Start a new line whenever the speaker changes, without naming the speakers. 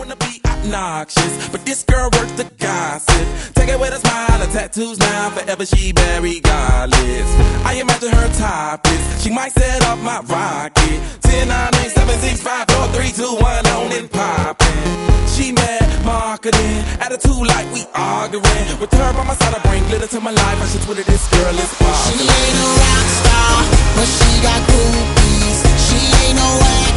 wanna be obnoxious, but this girl works the gossip. Take it with a smile, her tattoos now, forever she regardless. I imagine her topless, she might set off my rocket. 10, 9, 8, 7, 6, 5, 4, 3, 2, 1, on and poppin'. She mad marketing, attitude like we arguing. With her by my side, I bring glitter to my life. I should Twitter this girl is sparkling.
She ain't a rock star, but she got groupies. She ain't no